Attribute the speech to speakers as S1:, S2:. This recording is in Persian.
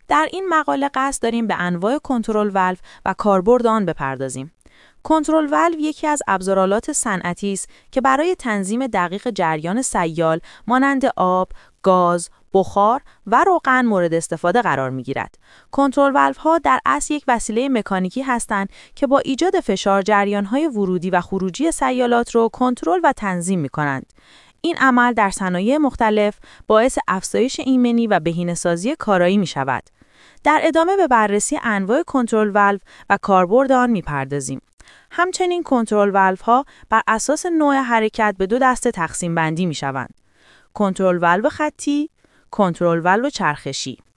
S1: در این مقاله قصد داریم به انواع کنترل والو و کاربرد آن بپردازیم. کنترل والو یکی از ابزارالات صنعتی است که برای تنظیم دقیق جریان سیال مانند آب، گاز، بخار و روغن مورد استفاده قرار می‌گیرد. کنترل والوها در اصل یک وسیله مکانیکی هستند که با ایجاد فشار جریان‌های ورودی و خروجی سیالات را کنترل و تنظیم می‌کنند. این عمل در صنایع مختلف باعث افزایش ایمنی و بهینه‌سازی کارایی می‌شود. در ادامه به بررسی انواع کنترل والو و کاربرد آن می‌پردازیم. همچنین کنترل والوها بر اساس نوع حرکت به دو دسته تقسیم بندی می‌شوند: کنترل والو خطی، کنترل والو چرخشی.